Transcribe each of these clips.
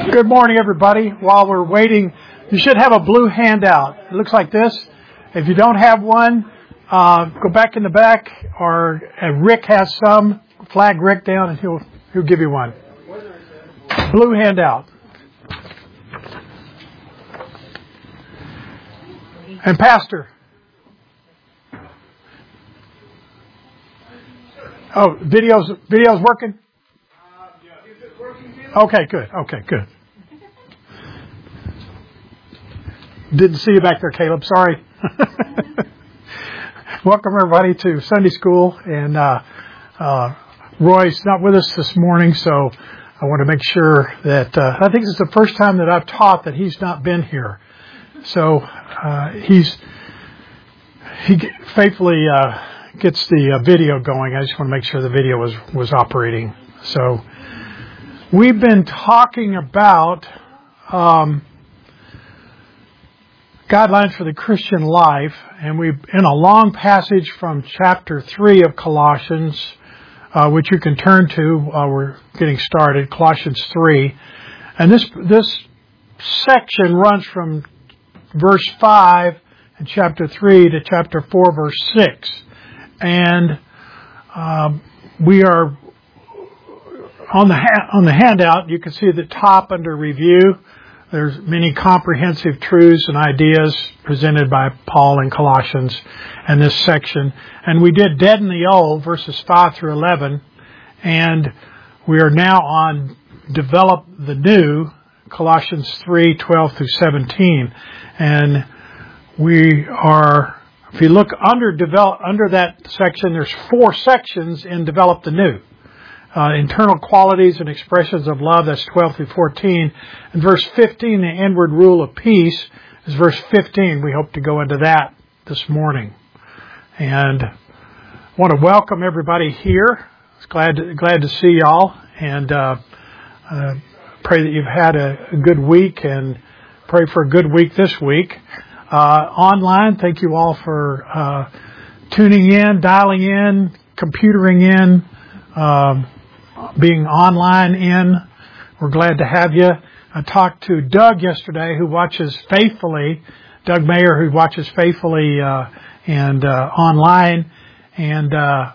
Good morning, everybody. While we're waiting, you should have a blue handout. It looks like this. If you don't have one, go back in the back, or Rick has some. Flag Rick down, and he'll give you one. Blue handout. And Pastor. Oh, video's working? Okay, good. Didn't see you back there, Caleb. Sorry. Welcome, everybody, to Sunday School. And Roy's not with us this morning, so I want to make sure that I think it's the first time that I've taught that he's not been here. So he faithfully gets the video going. I just want to make sure the video was operating. So we've been talking about guidelines for the Christian life, and we've in a long passage from chapter 3 of Colossians, which you can turn to while we're getting started, Colossians 3. And this section runs from verse 5 in chapter 3 to chapter 4, verse 6. And we are on the handout. You can see at the top under review, there's many comprehensive truths and ideas presented by Paul in Colossians in this section. And we did Dead in the Old, verses 5 through 11. And we are now on Develop the New, Colossians 3, 12 through 17. And we are, if you look under that section, there's 4 sections in Develop the New. Internal qualities and expressions of love, that's 12 through 14. And verse 15, the inward rule of peace, is verse 15. We hope to go into that this morning. And I want to welcome everybody here. It's glad to see y'all. And pray that you've had a good week, and pray for a good week this week. Online, thank you all for tuning in, dialing in, computering in, being online in. We're glad to have you. I talked to Doug yesterday, who watches faithfully, Doug Mayer, who watches faithfully and online. And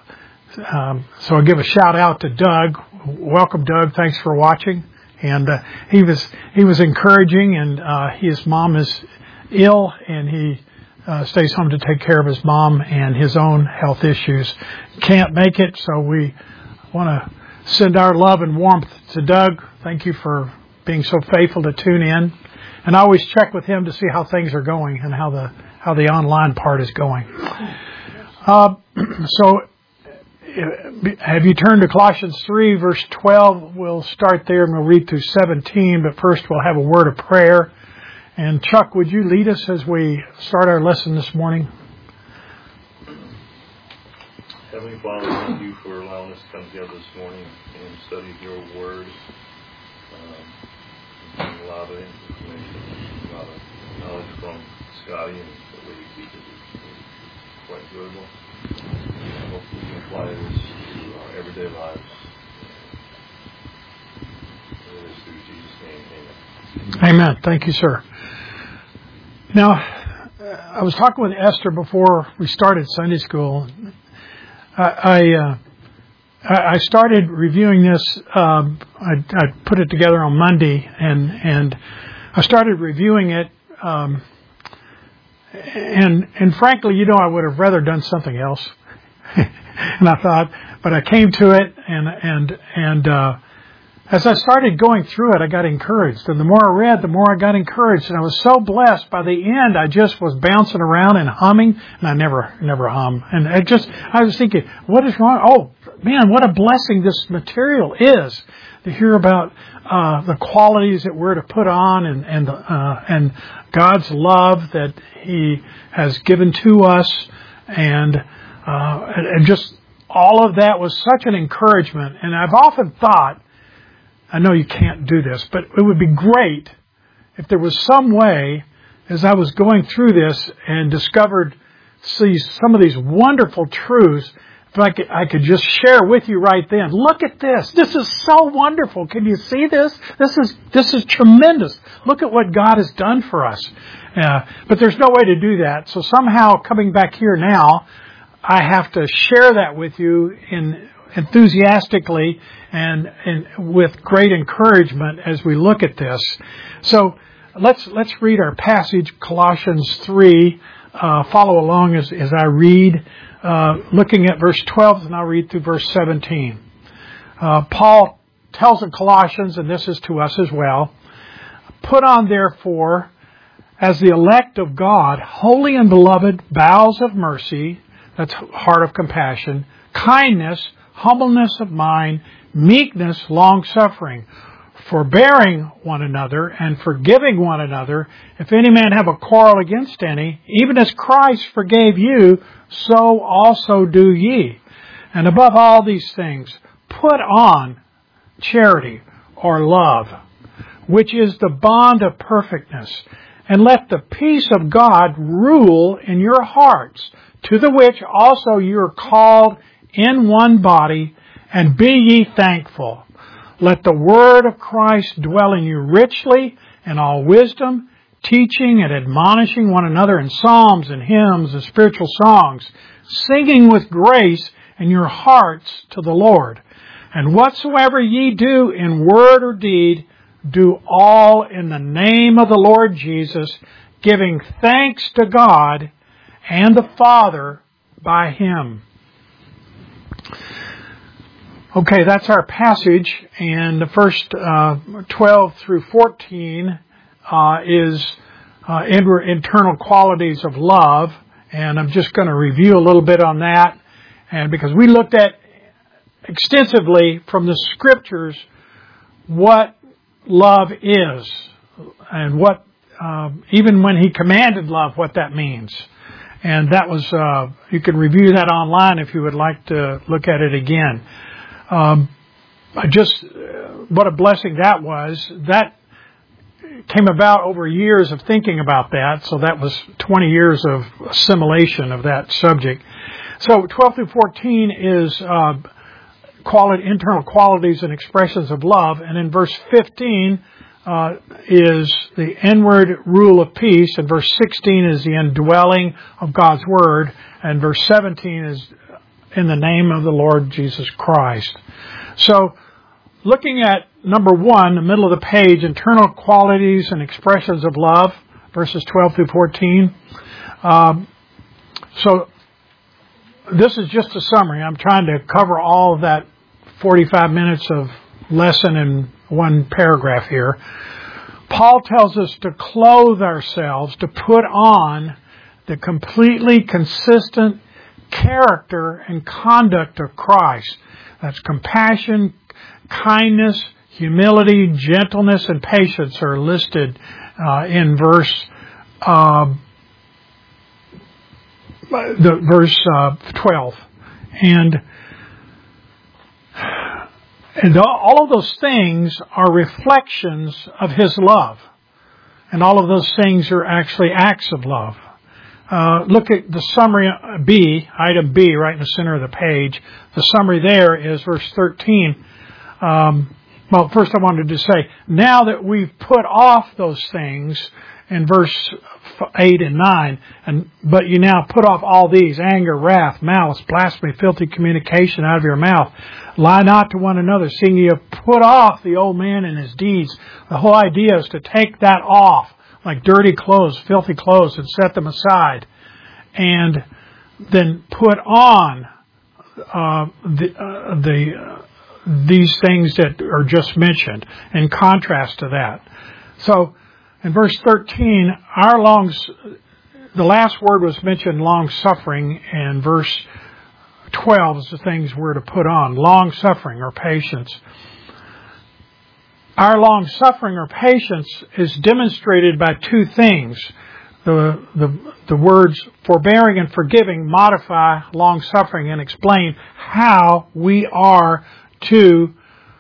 so I'll give a shout out to Doug. Welcome, Doug. Thanks for watching. And he was encouraging, and his mom is ill, and he stays home to take care of his mom and his own health issues. Can't make it, so we want to send our love and warmth to Doug. Thank you for being so faithful to tune in. And I always check with him to see how things are going and how the online part is going. So have you turned to Colossians 3, verse 12? We'll start there and we'll read through 17. But first we'll have a word of prayer. And Chuck, would you lead us as we start our lesson this morning? Heavenly Father, thank you for allowing us to come together this morning and study your word. A lot of information, a lot of knowledge from Scotty, and the way he teaches is quite enjoyable. I hope we can apply this to our everyday lives. It is through Jesus' name, amen. Amen. Thank you, sir. Now, I was talking with Esther before we started Sunday school. I started reviewing this. I put it together on Monday, and I started reviewing it. And frankly, I would have rather done something else. And I thought, but I came to it, and as I started going through it, I got encouraged. And the more I read, the more I got encouraged. And I was so blessed. By the end, I just was bouncing around and humming. And I never hum. And I was thinking, what is wrong? Oh, man, what a blessing this material is. To hear about the qualities that we're to put on and God's love that He has given to us. And just all of that was such an encouragement. And I've often thought, I know you can't do this, but it would be great if there was some way, as I was going through this and discovered some of these wonderful truths, If I could just share with you right then. Look at this. This is so wonderful. Can you see this? This is tremendous. Look at what God has done for us. But there's no way to do that. So somehow coming back here now, I have to share that with you enthusiastically and with great encouragement as we look at this. So let's read our passage, Colossians 3. Follow along as I read, looking at verse 12, and I'll read through verse 17. Paul tells the Colossians, and this is to us as well, put on therefore, as the elect of God, holy and beloved, bowels of mercy, that's heart of compassion, kindness, humbleness of mind, meekness, long-suffering, forbearing one another and forgiving one another, if any man have a quarrel against any, even as Christ forgave you, so also do ye. And above all these things, put on charity or love, which is the bond of perfectness. And let the peace of God rule in your hearts, to the which also you are called in one body, and be ye thankful. Let the word of Christ dwell in you richly in all wisdom, teaching and admonishing one another in psalms and hymns and spiritual songs, singing with grace in your hearts to the Lord. And whatsoever ye do in word or deed, do all in the name of the Lord Jesus, giving thanks to God and the Father by Him. Okay, that's our passage, and the first 12 through 14 is internal qualities of love, and I'm just going to review a little bit on that, and because we looked at extensively from the Scriptures what love is, and what even when He commanded love, what that means. And that was, you can review that online if you would like to look at it again. What a blessing that was. That came about over years of thinking about that, so that was 20 years of assimilation of that subject. So 12 through 14 is internal qualities and expressions of love, and in verse 15 is the inward rule of peace, and verse 16 is the indwelling of God's Word, and verse 17 is in the name of the Lord Jesus Christ. So, looking at number 1, the middle of the page, internal qualities and expressions of love, verses 12 through 14. So, this is just a summary. I'm trying to cover all of that 45 minutes of lesson in one paragraph here. Paul tells us to clothe ourselves, to put on the completely consistent character and conduct of Christ. That's compassion, kindness, humility, gentleness, and patience are listed in verse 12. And all of those things are reflections of His love. And all of those things are actually acts of love. Look at the summary B, item B, right in the center of the page. The summary there is verse 13. Well, first I wanted to say, now that we've put off those things in verse 8 and 9, but you now put off all these, anger, wrath, malice, blasphemy, filthy communication out of your mouth. Lie not to one another, seeing you have put off the old man and his deeds. The whole idea is to take that off, like dirty clothes, filthy clothes, and set them aside. And then put on these things that are just mentioned in contrast to that. So, in verse 13, the last word was mentioned, long-suffering, and verse 12 is the things we're to put on, long-suffering or patience. Our long-suffering or patience is demonstrated by two things. The words forbearing and forgiving modify long-suffering and explain how we are to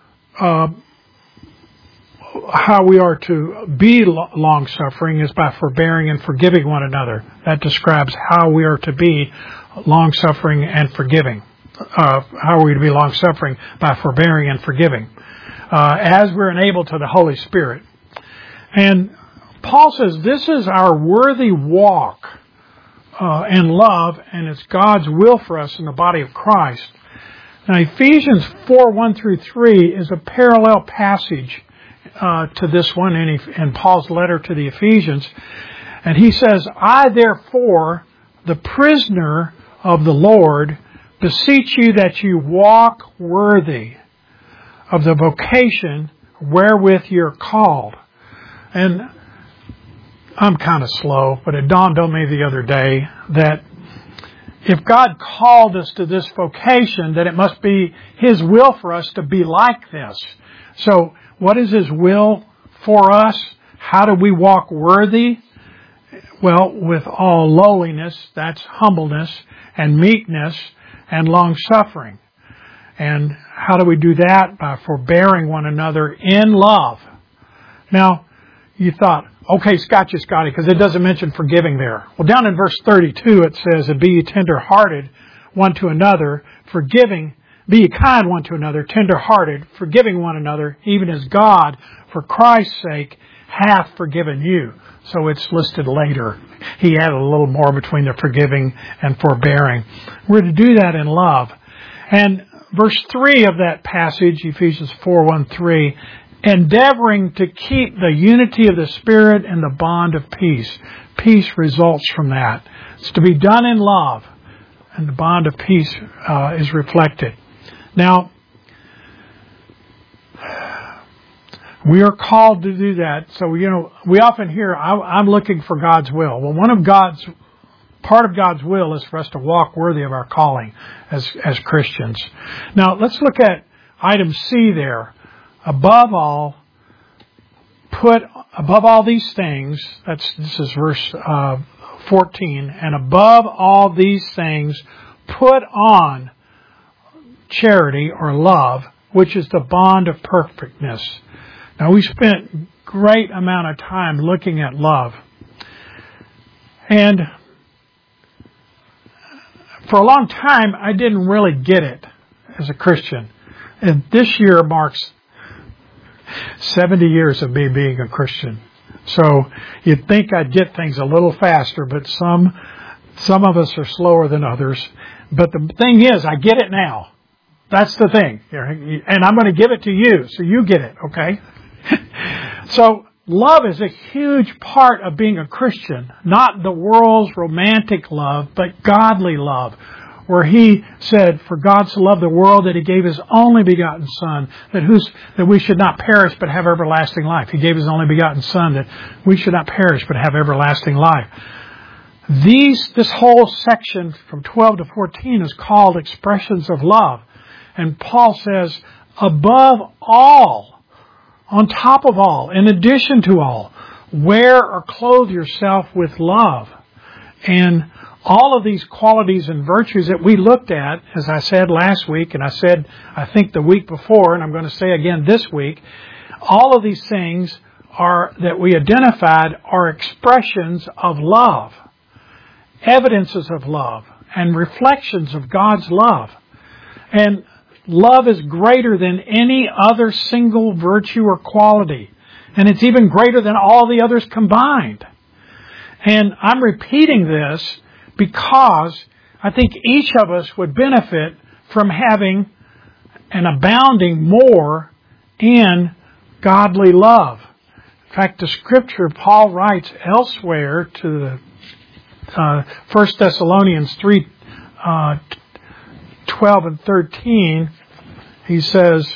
be long-suffering is by forbearing and forgiving one another. That describes how we are to be long-suffering and forgiving. how are we to be long-suffering? By forbearing and forgiving, as we're enabled to the Holy Spirit. And Paul says this is our worthy walk in love, and it's God's will for us in the body of Christ. Now, Ephesians 4:1-3 is a parallel passage to this one in Paul's letter to the Ephesians. And he says, I therefore, the prisoner of the Lord, beseech you that you walk worthy of the vocation wherewith you're called. And I'm kind of slow, but it dawned on me the other day that if God called us to this vocation, that it must be His will for us to be like this. So, what is His will for us? How do we walk worthy? Well, with all lowliness, that's humbleness, and meekness, and long-suffering. And how do we do that? By forbearing one another in love. Now, you thought, okay, Scotty, because it doesn't mention forgiving there. Well, down in verse 32 it says, and be ye tender-hearted one to another, forgiving, be ye kind one to another, tender-hearted, forgiving one another, even as God, for Christ's sake, hath forgiven you. So it's listed later. He added a little more between the forgiving and forbearing. We're to do that in love. And verse 3 of that passage, Ephesians 4:1-3, endeavoring to keep the unity of the Spirit and the bond of peace. Peace results from that. It's to be done in love, and the bond of peace is reflected. Now, we are called to do that. So, we often hear, I'm looking for God's will. Well, part of God's will is for us to walk worthy of our calling as Christians. Now, let's look at item C there. Above all these things, this is verse 14, and above all these things, put on charity or love, which is the bond of perfectness. Now, we spent great amount of time looking at love. And for a long time, I didn't really get it as a Christian. And this year marks 70 years of me being a Christian. So you'd think I'd get things a little faster, but some of us are slower than others. But the thing is, I get it now. That's the thing. And I'm going to give it to you, so you get it, okay? So love is a huge part of being a Christian. Not the world's romantic love, but godly love. Where He said, for God so loved the world that He gave His only begotten Son, that we should not perish but have everlasting life. He gave His only begotten Son that we should not perish but have everlasting life. This whole section from 12 to 14 is called expressions of love. And Paul says, above all, on top of all, in addition to all, wear or clothe yourself with love. And all of these qualities and virtues that we looked at, as I said last week, and I said, I think the week before, and I'm going to say again this week, all of these things that we identified are expressions of love, evidences of love, and reflections of God's love. And love is greater than any other single virtue or quality. And it's even greater than all the others combined. And I'm repeating this because I think each of us would benefit from having and abounding more in godly love. In fact, the Scripture, Paul writes elsewhere to the 1 Thessalonians 3, 12 and 13, he says,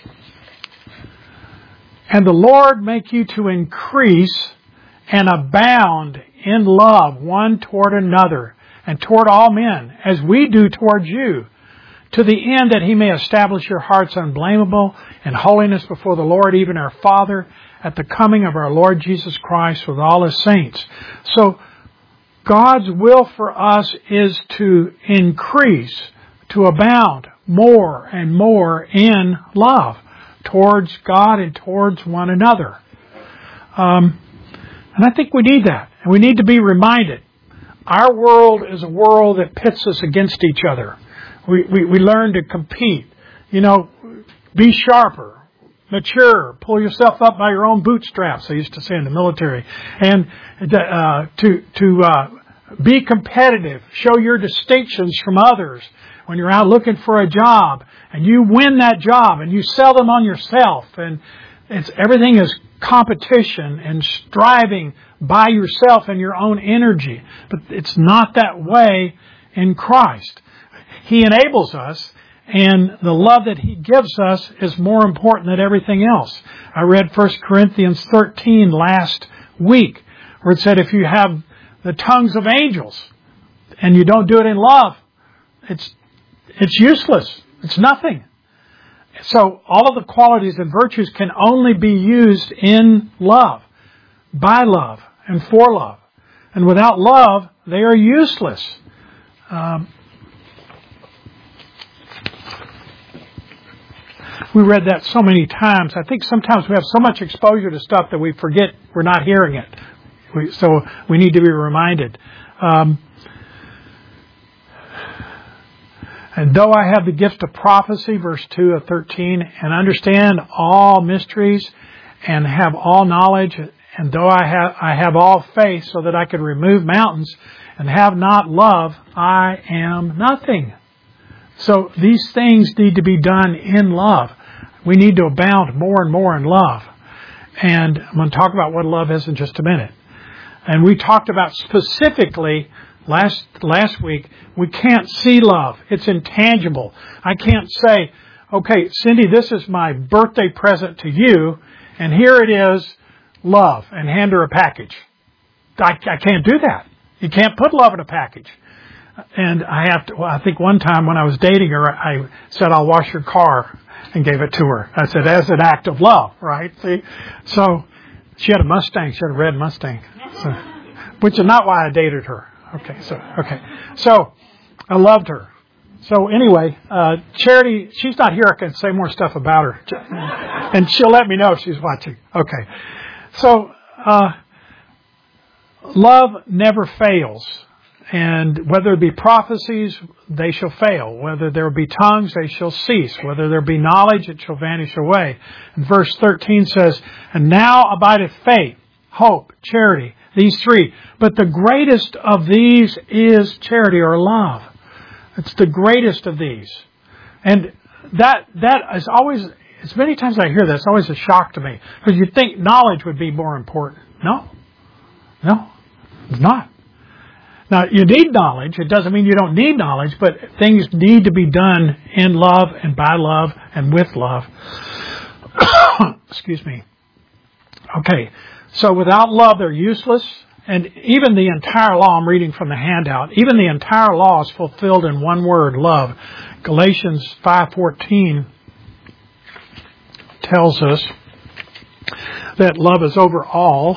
and the Lord make you to increase and abound in love one toward another and toward all men, as we do toward you, to the end that He may establish your hearts unblameable in holiness before the Lord, even our Father, at the coming of our Lord Jesus Christ with all His saints. So, God's will for us is to increase, to abound more and more in love towards God and towards one another. And I think we need that. And we need to be reminded. Our world is a world that pits us against each other. We learn to compete. Be sharper, mature, pull yourself up by your own bootstraps, I used to say in the military. And to be competitive, show your distinctions from others when you're out looking for a job and you win that job and you sell them on yourself, and everything is competition and striving by yourself and your own energy. But it's not that way in Christ. He enables us, and the love that He gives us is more important than everything else. I read 1 Corinthians 13 last week, where it said if you have the tongues of angels and you don't do it in love, it's useless. It's nothing. So all of the qualities and virtues can only be used in love, by love, and for love. And without love, they are useless. We read that so many times. I think sometimes we have so much exposure to stuff that we forget we're not hearing it. So we need to be reminded. And though I have the gift of prophecy, verse 2 of 13, and understand all mysteries and have all knowledge, and though I have all faith so that I could remove mountains and have not love, I am nothing. So these things need to be done in love. We need to abound more and more in love. And I'm going to talk about what love is in just a minute. And we talked about specifically last week, we can't see love. It's intangible. I can't say, okay, Cindy, this is my birthday present to you, and here it is, love, and hand her a package. I can't do that. You can't put love in a package. And I think one time when I was dating her, I said, I'll wash your car, and gave it to her. I said, as an act of love, right? See? So she had a Mustang. She had a red Mustang, which is not why I dated her. Okay. So I loved her. So anyway, Charity, she's not here. I can say more stuff about her. And she'll let me know if she's watching. Okay. So, love never fails. And whether it be prophecies, they shall fail. Whether there be tongues, they shall cease. Whether there be knowledge, it shall vanish away. And verse 13 says, and now abideth faith, hope, charity, these three. But the greatest of these is charity, or love. It's the greatest of these. And that is always, as many times I hear that, it's always a shock to me. Because you'd think knowledge would be more important. No, it's not. Now, you need knowledge. It doesn't mean you don't need knowledge, but things need to be done in love and by love and with love. Excuse me. Okay, so without love, they're useless. And even the entire law, I'm reading from the handout, even the entire law is fulfilled in one word, love. Galatians 5:14 tells us that love is over all.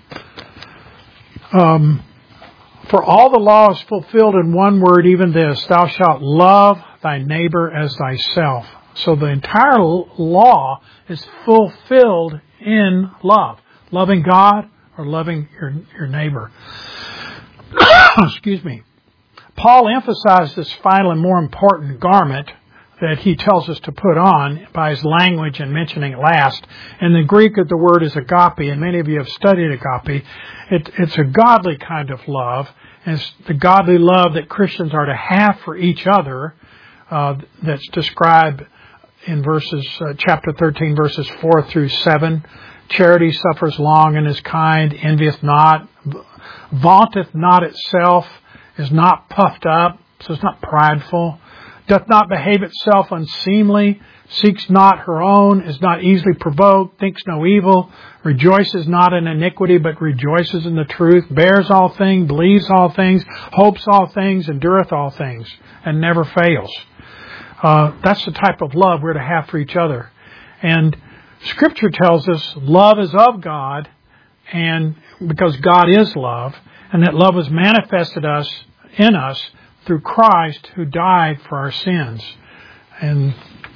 For all the law is fulfilled in one word, even this, thou shalt love thy neighbor as thyself. So the entire law is fulfilled in love. Loving God or loving your neighbor. Excuse me. Paul emphasized this final and more important garment that he tells us to put on by his language and mentioning it last. In the Greek, the word is agape, and many of you have studied agape. It's a godly kind of love. And it's the godly love that Christians are to have for each other that's described in chapter 13, verses 4 through 7. Charity suffers long and is kind, envieth not, vaunteth not itself, is not puffed up, so it's not prideful, doth not behave itself unseemly, seeks not her own, is not easily provoked, thinks no evil, rejoices not in iniquity, but rejoices in the truth, bears all things, believes all things, hopes all things, endureth all things, and never fails. That's the type of love we're to have for each other. And Scripture tells us love is of God, and because God is love, and that love was manifested in us through Christ who died for our sins. And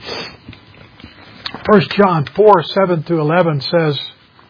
1 John 4:7 through 11 says,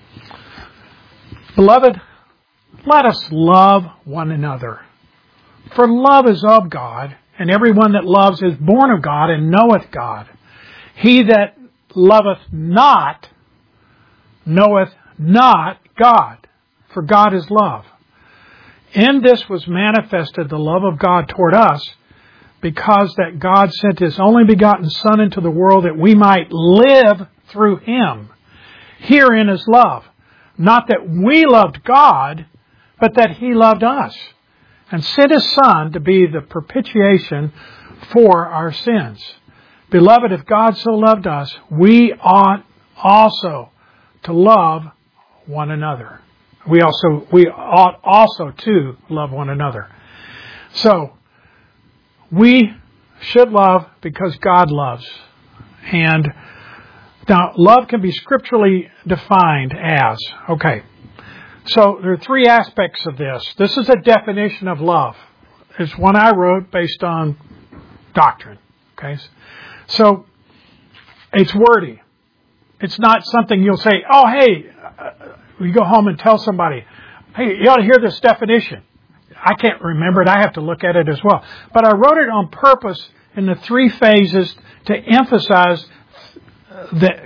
Beloved, let us love one another. For love is of God, and everyone that loves is born of God and knoweth God. He that loveth not knoweth not God, for God is love. In this was manifested the love of God toward us, because that God sent His only begotten Son into the world that we might live through Him. Herein is love, not that we loved God, but that He loved us, and sent His Son to be the propitiation for our sins. Beloved, if God so loved us, we ought also to love one another. We ought also to love one another. So, we should love because God loves. And now, love can be scripturally defined as, so there are three aspects of this. This is a definition of love. It's one I wrote based on doctrine. So, it's wordy. It's not something you'll say, you go home and tell somebody, hey, you ought to hear this definition. I can't remember it. I have to look at it as well. But I wrote it on purpose in the three phases to emphasize the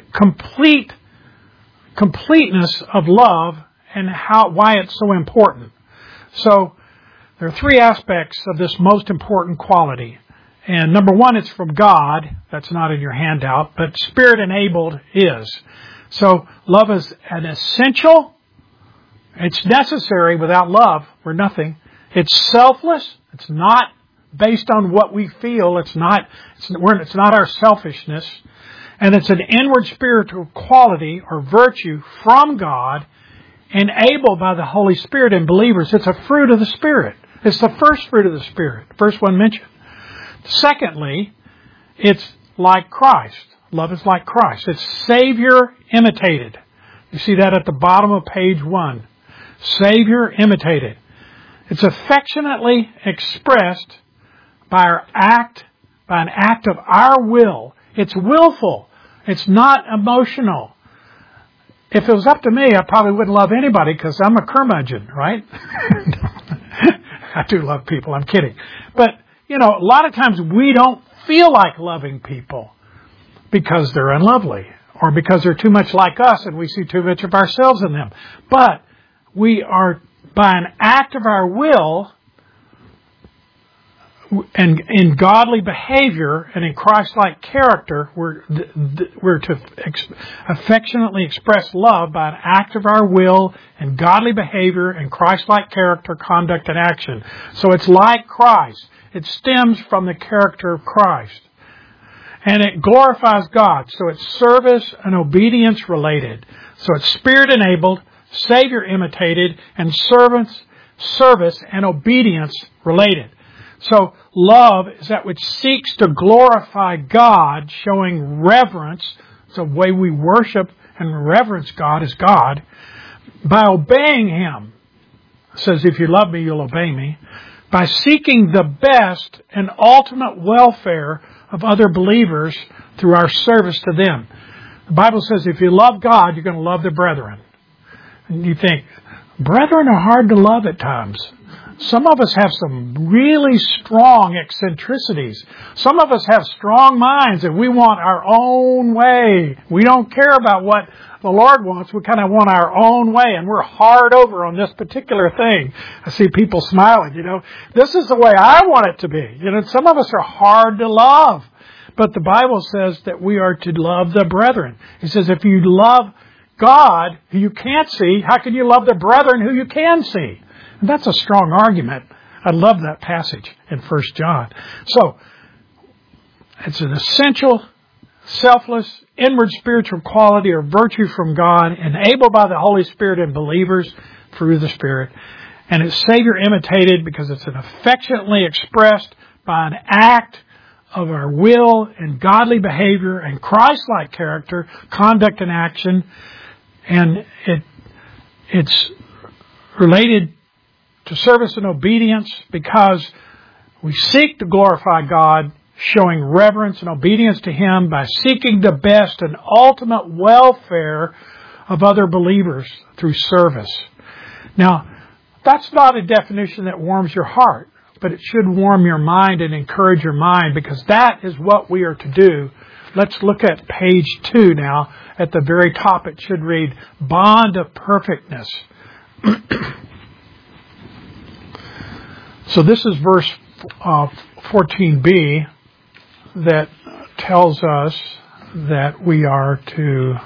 completeness of love and why it's so important. So there are three aspects of this most important quality. And number one, it's from God. That's not in your handout, but Spirit-enabled is. So love is an essential. It's necessary. Without love, we're nothing. It's selfless. It's not based on what we feel. It's not our selfishness. And it's an inward spiritual quality or virtue from God, enabled by the Holy Spirit in believers. It's a fruit of the Spirit. It's the first fruit of the Spirit. First one mentioned. Secondly, it's like Christ. Love is like Christ. It's Savior imitated. You see that at the bottom of page 1. Savior imitated. It's affectionately expressed by an act of our will. It's willful. It's not emotional. If it was up to me, I probably wouldn't love anybody because I'm a curmudgeon, right? I do love people. I'm kidding. But, a lot of times we don't feel like loving people because they're unlovely or because they're too much like us and we see too much of ourselves in them. But we are, by an act of our will and in godly behavior and in Christ-like character, we're to affectionately express love by an act of our will and godly behavior and Christ-like character, conduct, and action. So it's like Christ. It stems from the character of Christ. And it glorifies God. So it's service and obedience related. So it's Spirit-enabled, Savior-imitated, and service and obedience related. So love is that which seeks to glorify God, showing reverence. It's a way we worship and reverence God as God by obeying Him. It says, if you love me, you'll obey me. By seeking the best and ultimate welfare of other believers through our service to them. The Bible says if you love God, you're going to love the brethren. And you think, brethren are hard to love at times. Some of us have some really strong eccentricities. Some of us have strong minds and we want our own way. We don't care about what the Lord wants. We kind of want our own way and we're hard over on this particular thing. I see people smiling, This is the way I want it to be. Some of us are hard to love. But the Bible says that we are to love the brethren. It says if you love God, who you can't see, how can you love the brethren who you can see? And that's a strong argument. I love that passage in 1 John. So, it's an essential, selfless, inward spiritual quality or virtue from God, enabled by the Holy Spirit in believers through the Spirit. And it's Savior imitated because it's an affectionately expressed by an act of our will and godly behavior and Christ-like character, conduct and action. And it's related to service and obedience because we seek to glorify God, showing reverence and obedience to Him by seeking the best and ultimate welfare of other believers through service. Now, that's not a definition that warms your heart but it should warm your mind and encourage your mind, because that is what we are to do. Let's look at page 2 now. At the very top it should read, Bond of Perfectness. So this is verse 14b that tells us that we are to,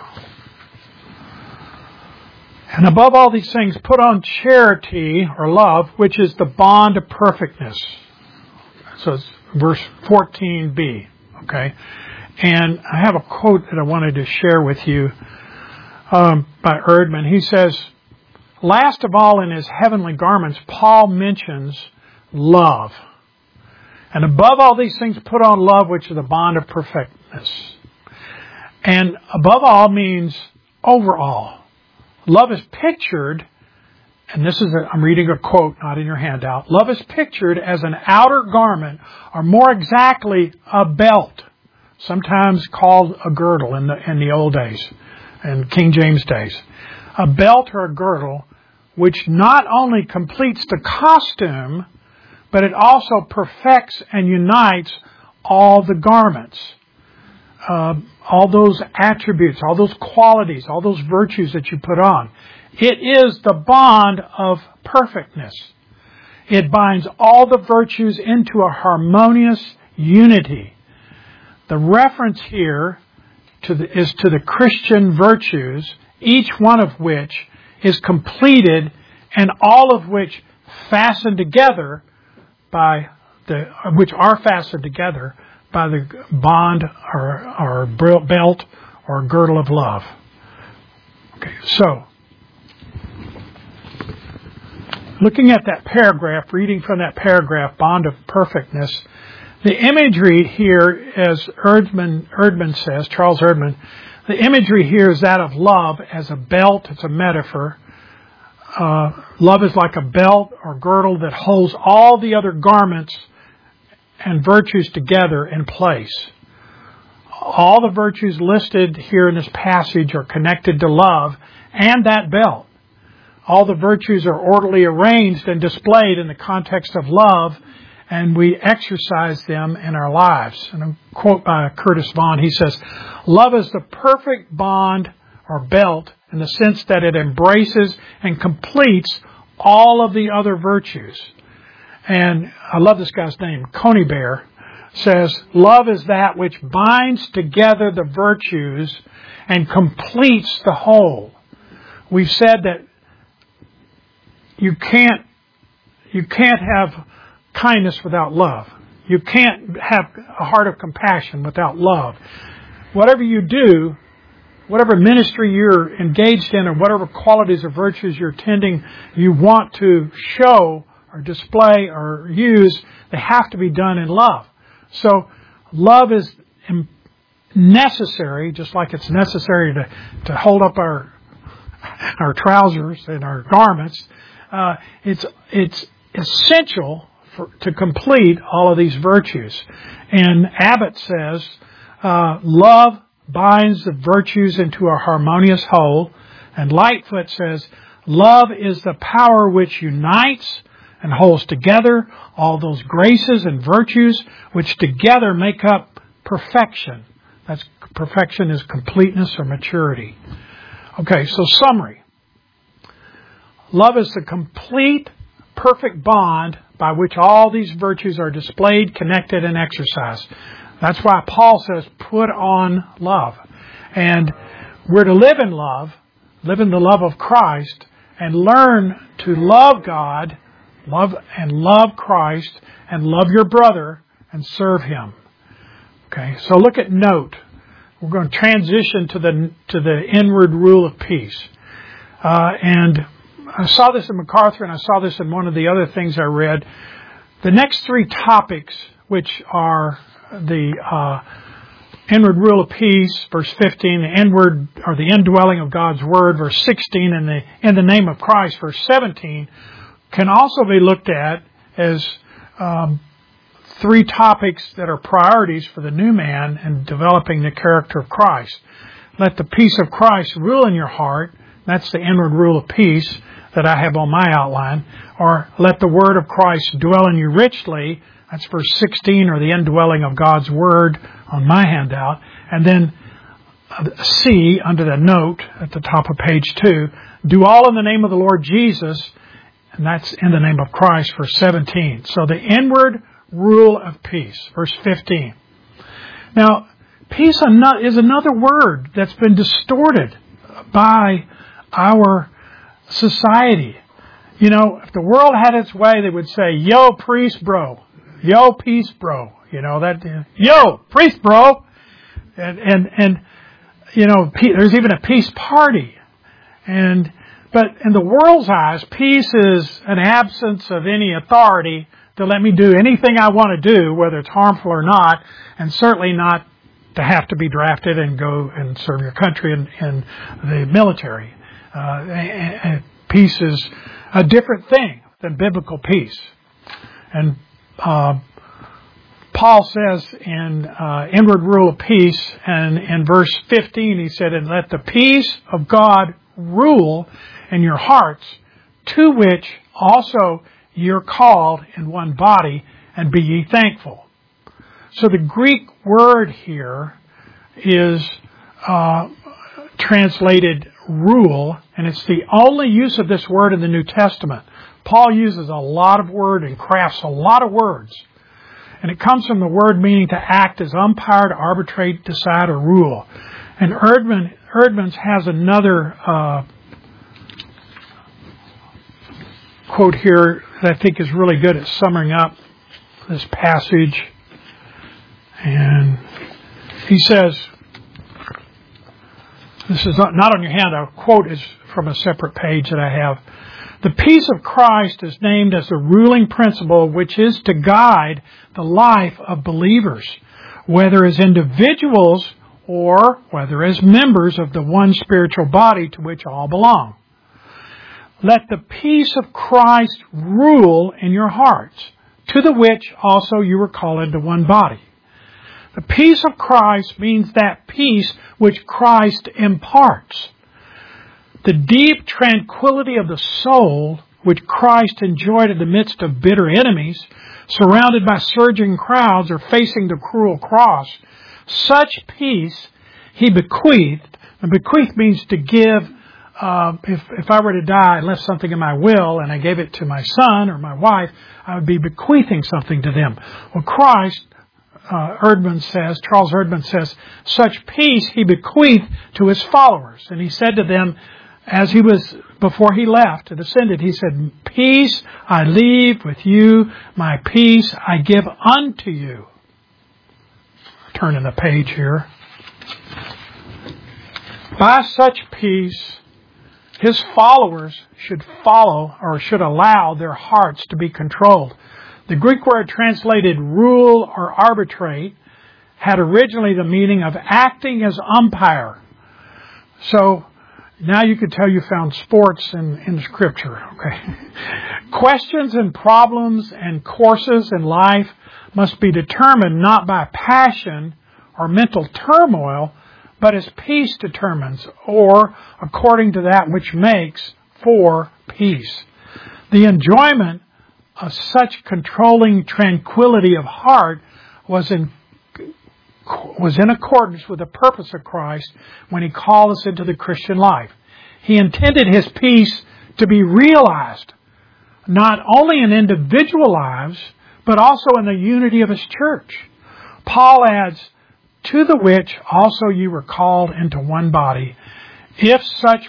and above all these things, put on charity or love, which is the bond of perfectness. So it's verse 14b. Okay. And I have a quote that I wanted to share with you by Erdman. He says, last of all in his heavenly garments, Paul mentions love. And above all these things, put on love, which is the bond of perfectness. And above all means overall. Love is pictured, and this is I'm reading a quote, not in your handout. Love is pictured as an outer garment, or more exactly, a belt, sometimes called a girdle in the old days, in King James days. A belt or a girdle, which not only completes the costume, but it also perfects and unites all the garments. All those attributes, all those qualities, all those virtues that you put on. It is the bond of perfectness. It binds all the virtues into a harmonious unity. The reference here is to the Christian virtues, each one of which is completed and all of which fastened together which are fastened together by the bond or belt or girdle of love. Okay, so looking at that paragraph, reading from that paragraph, bond of perfectness, the imagery here, as Erdman says, Charles Erdman, the imagery here is that of love as a belt. It's a metaphor. Love is like a belt or girdle that holds all the other garments and virtues together in place. All the virtues listed here in this passage are connected to love and that belt. All the virtues are orderly arranged and displayed in the context of love, and we exercise them in our lives. And a quote by Curtis Vaughan, he says, love is the perfect bond or belt in the sense that it embraces and completes all of the other virtues. And I love this guy's name, Conybeare, says, love is that which binds together the virtues and completes the whole. We've said that you can't have kindness without love. You can't have a heart of compassion without love. Whatever you do, whatever ministry you're engaged in, or whatever qualities or virtues you're tending, you want to show or display or use, they have to be done in love. So love is necessary, just like it's necessary to hold up our trousers and our garments. It's essential to complete all of these virtues. And Abbott says, love binds the virtues into a harmonious whole. And Lightfoot says, love is the power which unites and holds together all those graces and virtues which together make up perfection. That's perfection is completeness or maturity. Okay, so summary. Love is the complete, perfect bond by which all these virtues are displayed, connected, and exercised. That's why Paul says, put on love. And we're to live in the love of Christ, and learn to love God, love Christ, and love your brother, and serve Him. Okay, so look at note. We're going to transition to the inward rule of peace. And I saw this in MacArthur, and I saw this in one of the other things I read. The next three topics, which are the inward rule of peace, verse 15, the inward or the indwelling of God's Word, verse 16, and in the name of Christ, verse 17, can also be looked at as three topics that are priorities for the new man in developing the character of Christ. Let the peace of Christ rule in your heart. That's the inward rule of peace. that I have on my outline, or let the word of Christ dwell in you richly. That's verse 16, or the indwelling of God's word on my handout. And then C, under the note at the top of page 2, do all in the name of the Lord Jesus, and that's in the name of Christ, verse 17. So the inward rule of peace, verse 15. Now, peace is another word that's been distorted by our society. You know, if the world had its way, they would say, yo, priest bro. Yo, peace bro. You know, yo, priest bro. And you know, there's even a peace party. But in the world's eyes, peace is an absence of any authority to let me do anything I want to do, whether it's harmful or not, and certainly not to have to be drafted and go and serve your country in the military. And peace is a different thing than biblical peace. And Paul says in inward rule of peace, and in verse 15 he said, and let the peace of God rule in your hearts, to which also you're called in one body, and be ye thankful. So the Greek word here is translated rule, and it's the only use of this word in the New Testament. Paul uses a lot of word and crafts a lot of words. And it comes from the word meaning to act as umpire, to arbitrate, decide, or rule. And Erdman's has another quote here that I think is really good at summing up this passage. And he says, this is not on your handout, a quote is from a separate page that I have. The peace of Christ is named as the ruling principle which is to guide the life of believers, whether as individuals or whether as members of the one spiritual body to which all belong. Let the peace of Christ rule in your hearts, to the which also you were called into one body. The peace of Christ means that peace which Christ imparts. The deep tranquility of the soul, which Christ enjoyed in the midst of bitter enemies, surrounded by surging crowds or facing the cruel cross, such peace he bequeathed. And bequeath means to give. If I were to die and left something in my will and I gave it to my son or my wife, I would be bequeathing something to them. Well, Christ, Charles Erdman says, such peace he bequeathed to his followers. And he said to them, before he left and ascended, he said, peace I leave with you, my peace I give unto you. Turning the page here. By such peace, his followers should follow or should allow their hearts to be controlled. The Greek word translated rule or arbitrate had originally the meaning of acting as umpire. So now you could tell you found sports in Scripture. Okay. Questions and problems and courses in life must be determined not by passion or mental turmoil, but as peace determines, or according to that which makes for peace. The enjoyment of such controlling tranquility of heart was in accordance with the purpose of Christ when He called us into the Christian life. He intended His peace to be realized, not only in individual lives, but also in the unity of His church. Paul adds, to the which also you were called into one body. If such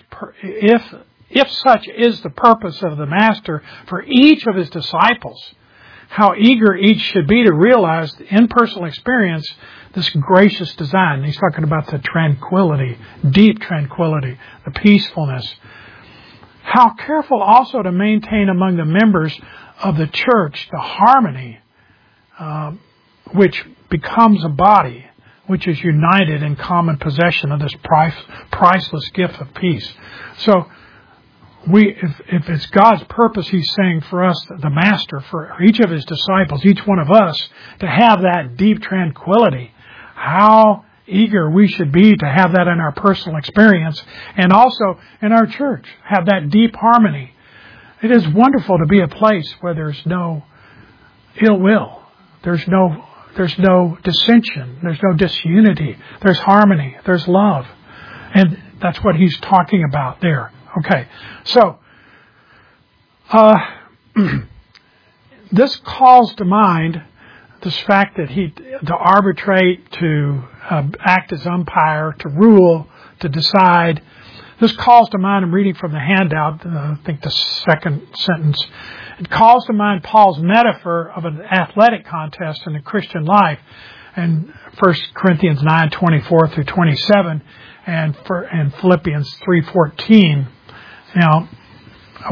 is the purpose of the Master for each of His disciples, how eager each should be to realize in personal experience this gracious design. He's talking about the tranquility, deep tranquility, the peacefulness. How careful also to maintain among the members of the church the harmony which becomes a body, which is united in common possession of this priceless gift of peace. So, if it's God's purpose, He's saying for us, the Master, for each of His disciples, each one of us, to have that deep tranquility, how eager we should be to have that in our personal experience and also in our church, have that deep harmony. It is wonderful to be a place where there's no ill will. There's no dissension. There's no disunity. There's harmony. There's love. And that's what he's talking about there. Okay. So, this calls to mind this fact that to arbitrate, to act as umpire, to rule, to decide. This calls to mind, I'm reading from the handout, I think the second sentence. It calls to mind Paul's metaphor of an athletic contest in the Christian life in 1 Corinthians 9:24 through 27 and Philippians 3:14. Now, I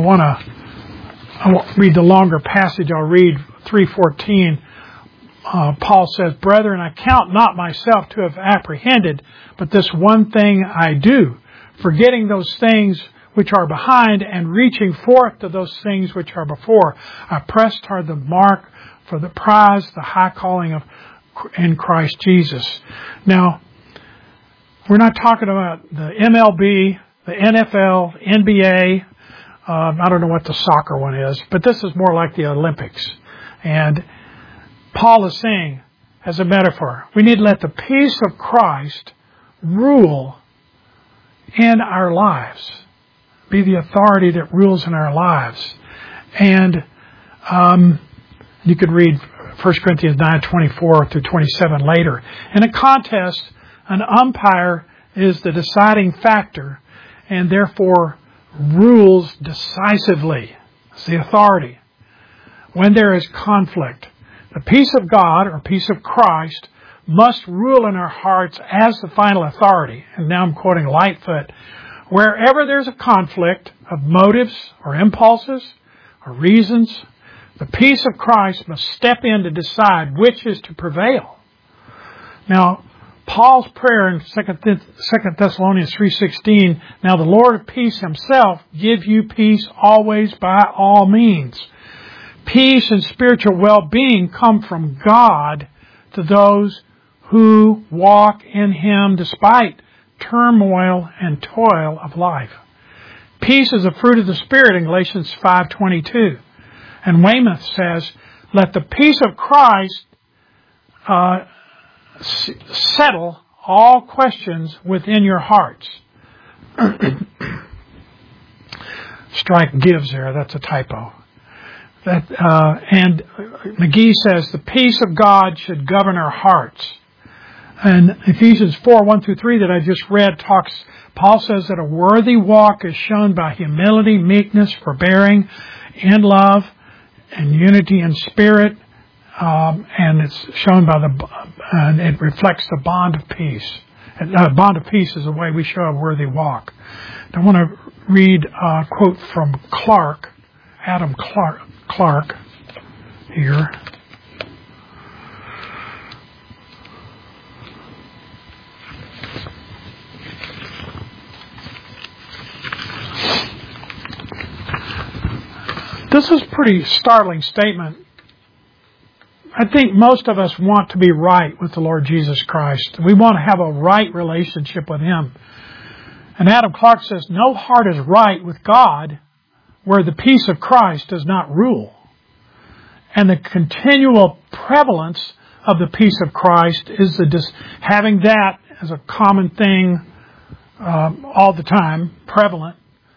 won't read the longer passage. I'll read 3:14. Paul says, "Brethren, I count not myself to have apprehended, but this one thing I do, forgetting those things which are behind and reaching forth to those things which are before. I press toward the mark for the prize, the high calling in Christ Jesus." Now, we're not talking about the MLB, the NFL, NBA. I don't know what the soccer one is, but this is more like the Olympics. And Paul is saying, as a metaphor, we need to let the peace of Christ rule in our lives, be the authority that rules in our lives. And you could read 1 Corinthians 9:24 through 27 later. In a contest, an umpire is the deciding factor and therefore rules decisively. It's the authority. When there is conflict, the peace of God or peace of Christ must rule in our hearts as the final authority. And now I'm quoting Lightfoot. Wherever there's a conflict of motives or impulses or reasons, the peace of Christ must step in to decide which is to prevail. Now, Paul's prayer in 2 Thessalonians 3:16, "Now the Lord of peace himself give you peace always by all means." Peace and spiritual well-being come from God to those who walk in Him despite turmoil and toil of life. Peace is a fruit of the Spirit in Galatians 5:22. And Weymouth says, "Let the peace of Christ settle all questions within your hearts." Strike gives there, that's a typo. And McGee says, "The peace of God should govern our hearts." And Ephesians 4:1 through 3 that I just read Paul says that a worthy walk is shown by humility, meekness, forbearing, in love, and unity in spirit. And it's shown and it reflects the bond of peace. And bond of peace is the way we show a worthy walk. I want to read a quote from Adam Clark here. This is a pretty startling statement. I think most of us want to be right with the Lord Jesus Christ. We want to have a right relationship with Him. And Adam Clark says, "No heart is right with God where the peace of Christ does not rule. And the continual prevalence of the peace of Christ is having that as a common thing all the time, prevalent,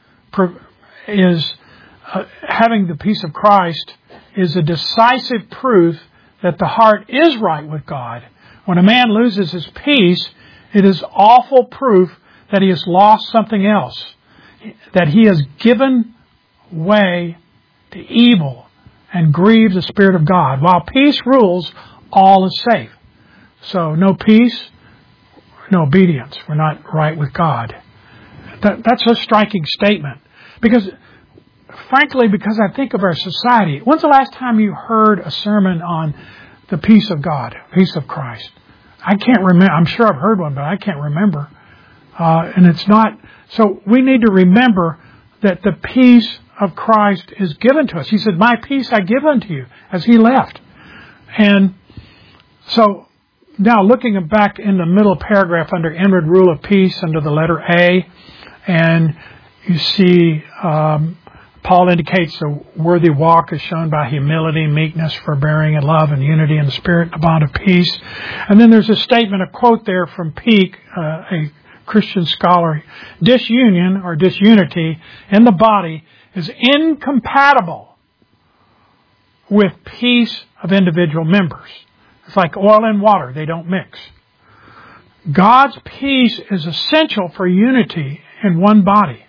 is having the peace of Christ is a decisive proof that the heart is right with God. When a man loses his peace, it is awful proof that he has lost something else, that he has given way to evil and grieved the Spirit of God. While peace rules, all is safe. So no peace, no obedience. We're not right with God. That's a striking statement. Because I think of our society. When's the last time you heard a sermon on the peace of God, peace of Christ? I can't remember. I'm sure I've heard one, but I can't remember. And it's not. So we need to remember that the peace of Christ is given to us. He said, "My peace I give unto you," as He left. And so now looking back in the middle paragraph under inward rule of peace under the letter A, and you see Paul Paul indicates the worthy walk is shown by humility, meekness, forbearing, and love, and unity in the Spirit, and a bond of peace. And then there's a statement, a quote there from Peake, a Christian scholar. Disunion or disunity in the body is incompatible with peace of individual members. It's like oil and water. They don't mix. God's peace is essential for unity in one body.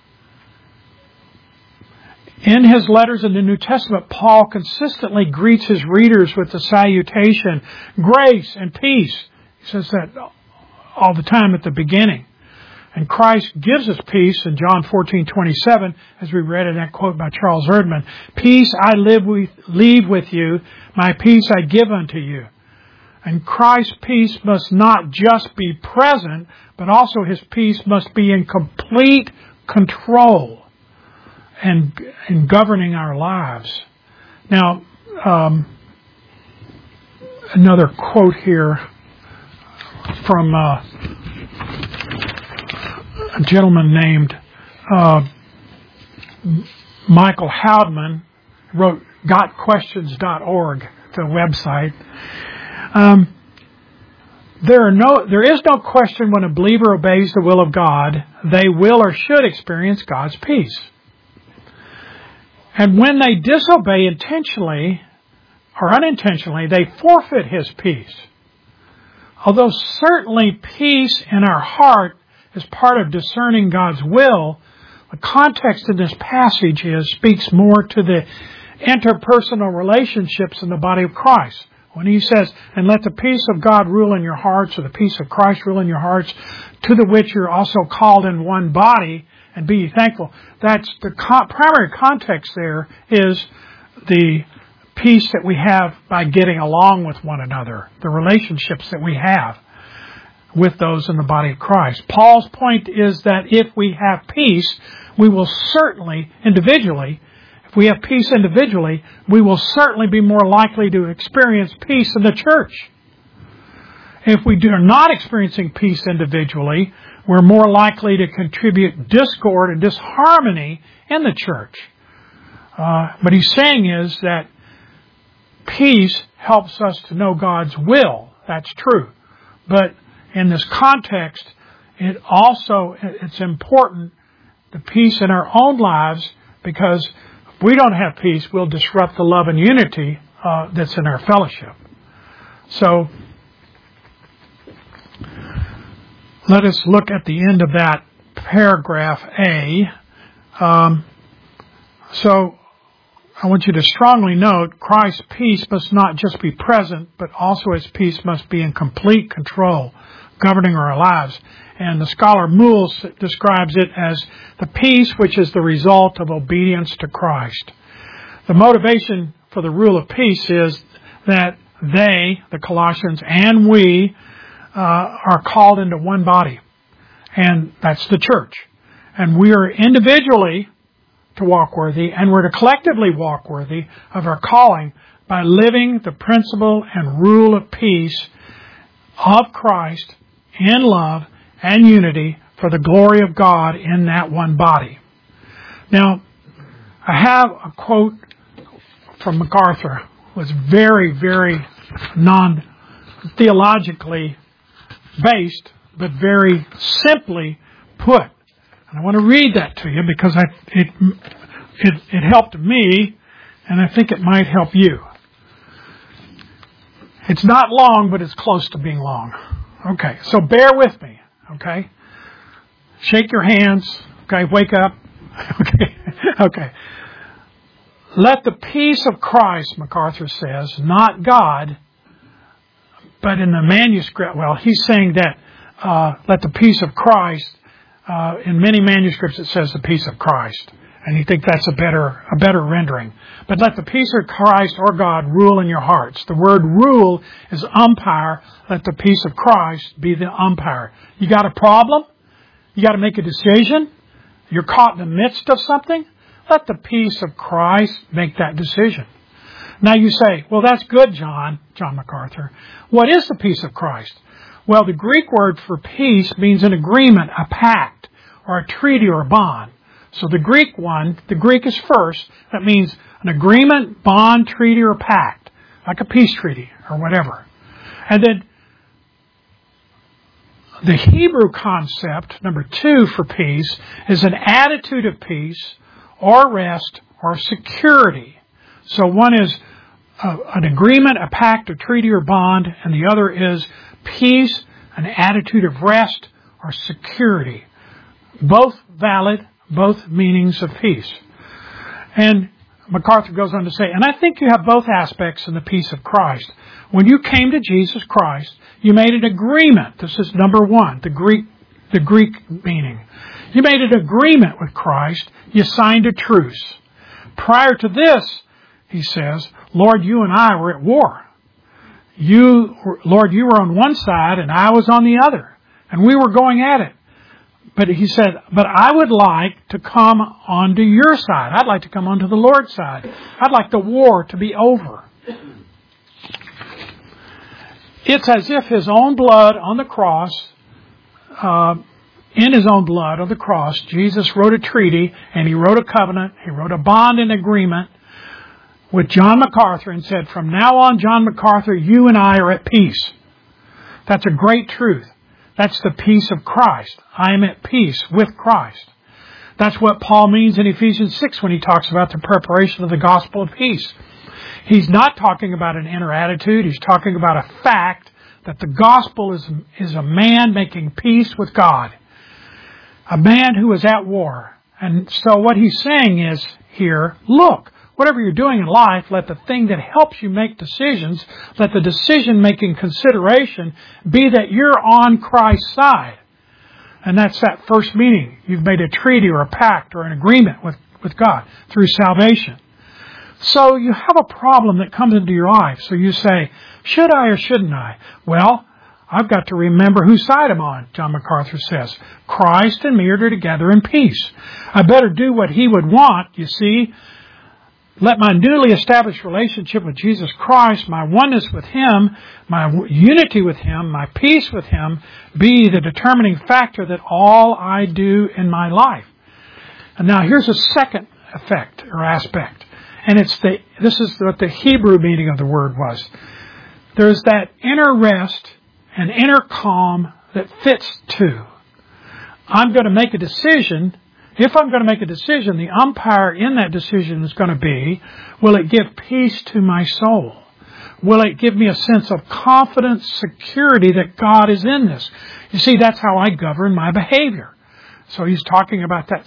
In his letters in the New Testament, Paul consistently greets his readers with the salutation, grace and peace. He says that all the time at the beginning. And Christ gives us peace in John 14:27, as we read in that quote by Charles Erdman. Peace I leave with you, my peace I give unto you. And Christ's peace must not just be present, but also his peace must be in complete control and in governing our lives. Now, another quote here from a gentleman named Michael Howdman, wrote gotquestions.org, the website. There is no question when a believer obeys the will of God, they will or should experience God's peace. And when they disobey intentionally or unintentionally, they forfeit his peace. Although certainly peace in our heart is part of discerning God's will, the context in this passage speaks more to the interpersonal relationships in the body of Christ. When he says, and let the peace of God rule in your hearts, or the peace of Christ rule in your hearts, to the which you're also called in one body, and be ye thankful. That's the primary context there is the peace that we have by getting along with one another, the relationships that we have with those in the body of Christ. Paul's point is that if we have peace, we will certainly, individually, if we have peace individually, we will certainly be more likely to experience peace in the church. If we are not experiencing peace individually, we're more likely to contribute discord and disharmony in the church. What he's saying is that peace helps us to know God's will. That's true. But in this context, it's important, the peace in our own lives, because if we don't have peace, we'll disrupt the love and unity that's in our fellowship. So, let us look at the end of that paragraph A. So, I want you to strongly note, Christ's peace must not just be present, but also his peace must be in complete control, governing our lives. And the scholar Moule describes it as the peace which is the result of obedience to Christ. The motivation for the rule of peace is that they, the Colossians, and we, are called into one body. And that's the church. And we are individually to walk worthy, and we're to collectively walk worthy of our calling by living the principle and rule of peace of Christ in love and unity for the glory of God in that one body. Now, I have a quote from MacArthur. It was very, very non-theologically based, but very simply put. And I want to read that to you because it helped me, and I think it might help you. It's not long, but it's close to being long. Okay, so bear with me, okay? Shake your hands, okay? Wake up, okay. Let the peace of Christ, MacArthur says, not God, but in the manuscript, well, he's saying that let the peace of Christ, in many manuscripts it says the peace of Christ. And you think that's a better rendering. But let the peace of Christ or God rule in your hearts. The word rule is umpire. Let the peace of Christ be the umpire. You got a problem? You got to make a decision? You're caught in the midst of something? Let the peace of Christ make that decision. Now you say, well, that's good, John MacArthur. What is the peace of Christ? Well, the Greek word for peace means an agreement, a pact, or a treaty or a bond. So the Greek is first. That means an agreement, bond, treaty, or pact, like a peace treaty or whatever. And then the Hebrew concept, number 2 for peace, is an attitude of peace or rest or security. So one is an agreement, a pact, a treaty, or bond, and the other is peace, an attitude of rest or security. Both valid, both meanings of peace. And MacArthur goes on to say, and I think you have both aspects in the peace of Christ. When you came to Jesus Christ, you made an agreement. This is number 1, the Greek meaning. You made an agreement with Christ. You signed a truce. Prior to this, he says, Lord, you and I were at war. Lord, you were on one side and I was on the other. And we were going at it. But he said, but I would like to come onto your side. I'd like to come onto the Lord's side. I'd like the war to be over. It's as if his own blood on the cross, in his own blood on the cross, Jesus wrote a treaty and he wrote a covenant. He wrote a bond and agreement with John MacArthur and said, from now on, John MacArthur, you and I are at peace. That's a great truth. That's the peace of Christ. I am at peace with Christ. That's what Paul means in Ephesians 6 when he talks about the preparation of the gospel of peace. He's not talking about an inner attitude. He's talking about a fact that the gospel is a man making peace with God. A man who is at war. And so what he's saying is here, look, whatever you're doing in life, let the thing that helps you make decisions, let the decision-making consideration be that you're on Christ's side. And that's that first meaning. You've made a treaty or a pact or an agreement with God through salvation. So you have a problem that comes into your life. So you say, should I or shouldn't I? Well, I've got to remember whose side I'm on, John MacArthur says. Christ and me are together in peace. I better do what he would want, you see. Let my newly established relationship with Jesus Christ, my oneness with Him, my unity with Him, my peace with Him, be the determining factor that all I do in my life. And now here's a second effect or aspect. And this is what the Hebrew meaning of the word was. There's that inner rest and inner calm that fits two. I'm going to make a decision. If I'm going to make a decision, the umpire in that decision is going to be, will it give peace to my soul? Will it give me a sense of confidence, security that God is in this? You see, that's how I govern my behavior. So he's talking about that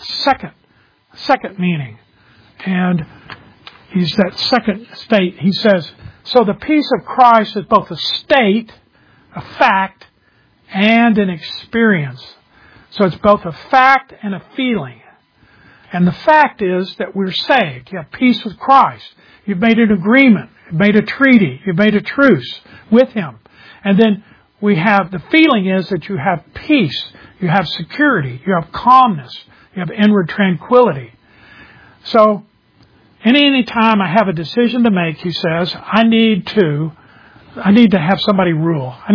second meaning. And he's that second state. He says, so the peace of Christ is both a state, a fact, and an experience. So it's both a fact and a feeling. And the fact is that we're saved. You have peace with Christ. You've made an agreement. You've made a treaty. You've made a truce with Him. And then we have, the feeling is that you have peace. You have security. You have calmness. You have inward tranquility. So, any time I have a decision to make, he says, I need to have somebody rule. I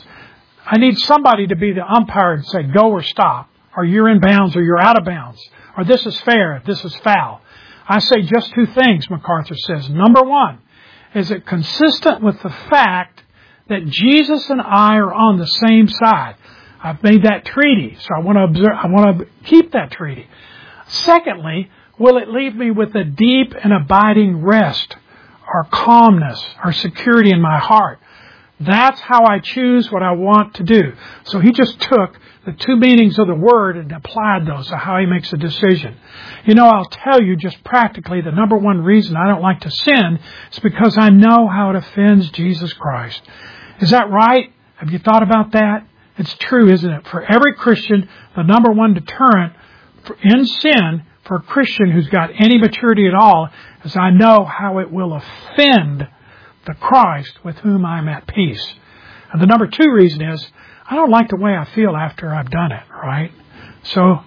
need somebody to be the umpire and say, go or stop, or you're in bounds or you're out of bounds, or this is fair, this is foul. I say just two things, MacArthur says. Number one, is it consistent with the fact that Jesus and I are on the same side? I've made that treaty, so I want to keep that treaty. Secondly, will it leave me with a deep and abiding rest, or calmness, or security in my heart? That's how I choose what I want to do. So he just took the two meanings of the word and applied those to how he makes a decision. You know, I'll tell you just practically the number one reason I don't like to sin is because I know how it offends Jesus Christ. Is that right? Have you thought about that? It's true, isn't it? For every Christian, the number one deterrent in sin for a Christian who's got any maturity at all is I know how it will offend the Christ with whom I'm at peace. And the number two reason is I don't like the way I feel after I've done it, right? So,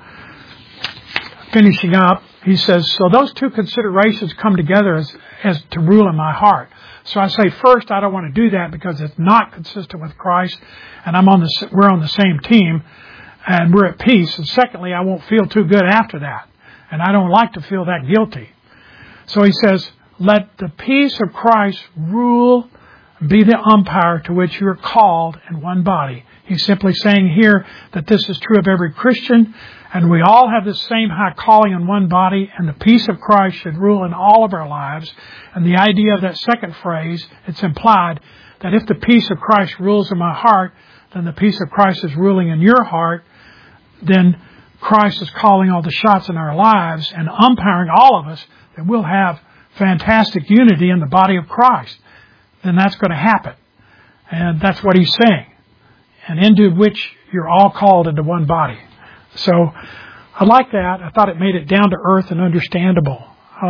finishing up, he says, so those two considerations come together as to rule in my heart. So I say, first, I don't want to do that because it's not consistent with Christ, and we're on the same team, and we're at peace. And secondly, I won't feel too good after that. And I don't like to feel that guilty. So he says, let the peace of Christ rule, be the umpire to which you are called in one body. He's simply saying here that this is true of every Christian, and we all have the same high calling in one body, and the peace of Christ should rule in all of our lives. And the idea of that second phrase, it's implied that if the peace of Christ rules in my heart, then the peace of Christ is ruling in your heart, then Christ is calling all the shots in our lives and umpiring all of us, then we'll have fantastic unity in the body of Christ. Then that's going to happen. And that's what he's saying. And into which you're all called into one body. So I like that. I thought it made it down to earth and understandable.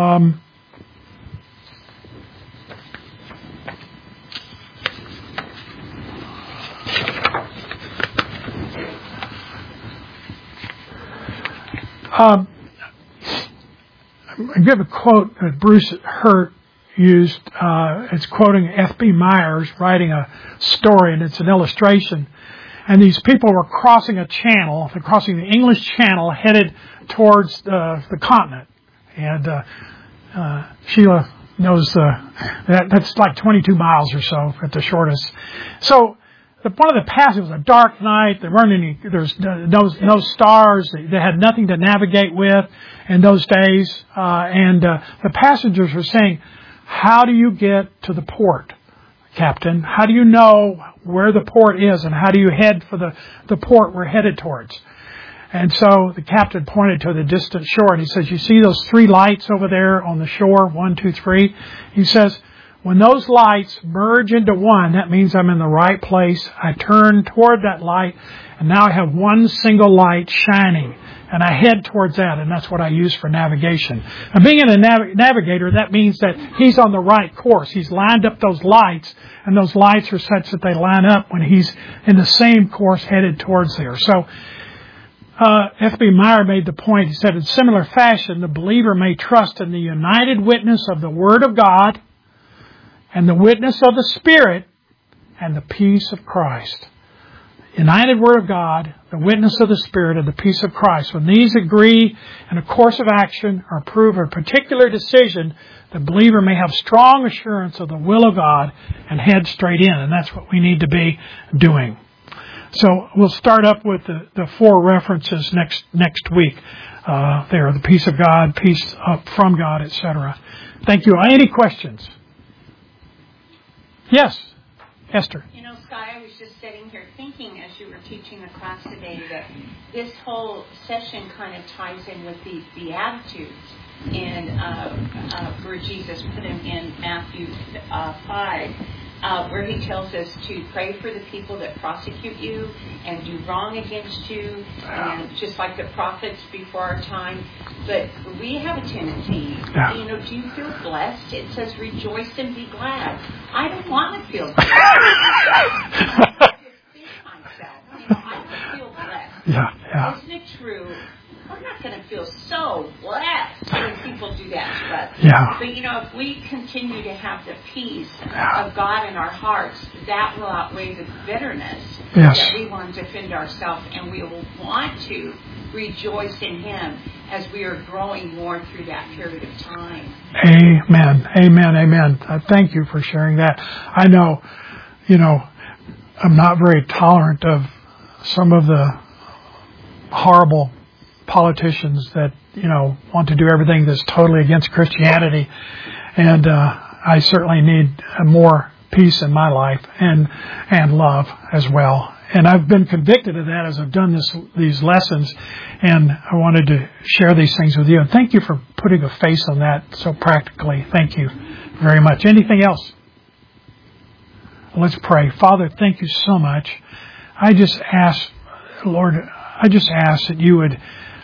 I give a quote that Bruce Hurt used. It's quoting F.B. Myers writing a story, and it's an illustration. And these people were crossing a channel. They're crossing the English Channel, headed towards the continent. And Sheila knows that's like 22 miles or so at the shortest. So one of the passages was a dark night. There weren't any. There's no stars. They had nothing to navigate with in those days. And the passengers were saying, "How do you get to the port, Captain? How do you know where the port is, and how do you head for the port we're headed towards?" And so the captain pointed to the distant shore, and he says, "You see those 3 lights over there on the shore? 1, 2, 3." He says, "When those lights merge into one, that means I'm in the right place. I turn toward that light, and now I have one single light shining, and I head towards that," and that's what I use for navigation. And being a navigator, that means that he's on the right course. He's lined up those lights, and those lights are such that they line up when he's in the same course headed towards there. So F.B. Meyer made the point. He said, in similar fashion, the believer may trust in the united witness of the Word of God and the witness of the Spirit and the peace of Christ. United Word of God, the witness of the Spirit, and the peace of Christ. When these agree in a course of action or approve a particular decision, the believer may have strong assurance of the will of God and head straight in. And that's what we need to be doing. So we'll start up with the 4 references next week. There, the peace of God, peace from God, etc. Thank you. Any questions? Yes, Esther. You know, Scott, I was just sitting here thinking as you were teaching the class today that this whole session kind of ties in with the Beatitudes, and where Jesus put them in Matthew 5. Where he tells us to pray for the people that prosecute you and do wrong against you, and just like the prophets before our time. But we have a tendency, you know, do you feel blessed? It says rejoice and be glad. I don't want to feel blessed. I just think myself, you know, I don't feel blessed. Yeah. Isn't it true? We're not going to feel so blessed when people do that to us. Yeah. But, you know, if we continue to have the peace of God in our hearts, that will outweigh the bitterness that we want to defend ourselves, and we will want to rejoice in Him as we are growing more through that period of time. Amen. Amen. Amen. Thank you for sharing that. I know, you know, I'm not very tolerant of some of the horrible politicians that, you know, want to do everything that's totally against Christianity. And I certainly need more peace in my life and love as well. And I've been convicted of that as I've done these lessons, and I wanted to share these things with you. And thank you for putting a face on that so practically. Thank you very much. Anything else? Let's pray. Father, thank you so much. I just ask, Lord, that you would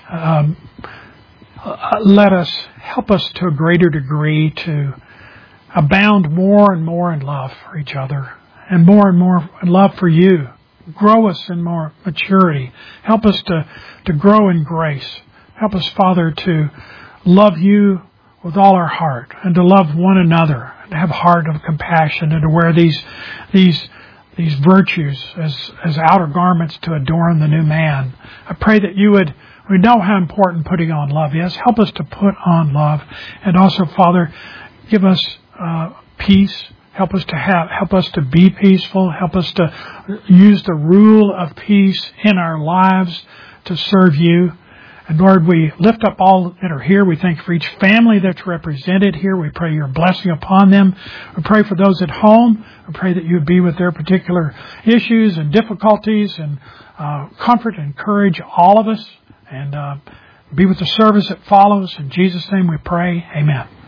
help us to a greater degree to abound more and more in love for each other and more in love for you. Grow us in more maturity. Help us to grow in grace. Help us, Father, to love you with all our heart and to love one another, and to have a heart of compassion, and to wear these virtues as outer garments to adorn the new man. I pray that you would We know how important putting on love is. Help us to put on love. And also, Father, give us peace. Help us to be peaceful. Help us to use the rule of peace in our lives to serve you. And Lord, we lift up all that are here. We thank you for each family that's represented here. We pray your blessing upon them. We pray for those at home. We pray that you would be with their particular issues and difficulties and comfort and encourage all of us. And be with the service that follows. In Jesus' name we pray. Amen.